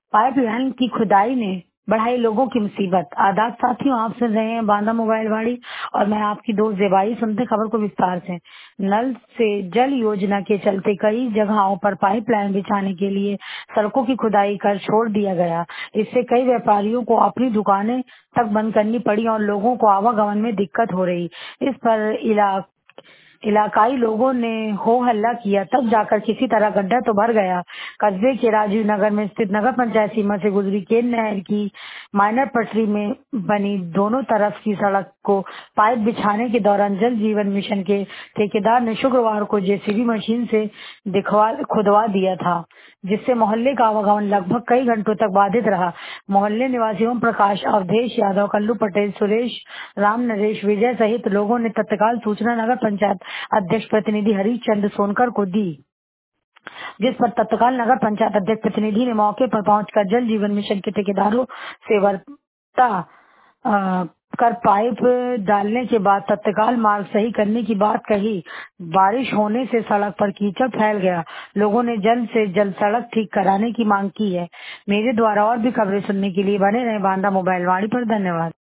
Pipeline की खुदाई ने बढ़ाई लोगों की मुसीबत। आदाब साथियों, आप सुन रहे हैं बांदा मोबाइल वाड़ी और मैं आपकी दोस्त ज़ेबाई। सुनते खबर को विस्तार से। नल से जल योजना के चलते कई जगहों पर पाइपलाइन बिछाने के लिए सड़कों की खुदाई कर छोड़ दिया गया। इससे कई व्यापारियों को अपनी दुकानें तक बंद करनी पड़ी और लोगों को आवागमन में दिक्कत हो रही। इस पर इलाकाई लोगों ने हो हल्ला किया, तब जाकर किसी तरह गड्ढा तो भर गया। कस्बे के राजीव नगर में स्थित नगर पंचायत सीमा से गुजरी केन नहर की माइनर पटरी में बनी दोनों तरफ की सड़क को पाइप बिछाने के दौरान जल जीवन मिशन के ठेकेदार ने शुक्रवार को जेसीबी मशीन से खुदवा दिया था, जिससे मोहल्ले का आवागमन लगभग कई घंटों तक बाधित रहा। मोहल्ले निवासियों प्रकाश, अवधेश यादव, कल्लू पटेल, सुरेश, राम नरेश, विजय सहित लोगों ने तत्काल सूचना नगर पंचायत अध्यक्ष प्रतिनिधि हरिश्चंद्र सोनकर को दी, जिस पर तत्काल नगर पंचायत अध्यक्ष प्रतिनिधि ने मौके पर पहुंचकर जल जीवन मिशन के ठेकेदारों से वार्ता कर पाइप डालने के बाद तत्काल मार्ग सही करने की बात कही। बारिश होने से सड़क पर कीचड़ फैल गया। लोगों ने जल्द से जल्द सड़क ठीक कराने की मांग की है। मेरे द्वारा और भी खबरें सुनने के लिए बने रहें बांदा मोबाइल वाणी पर। धन्यवाद।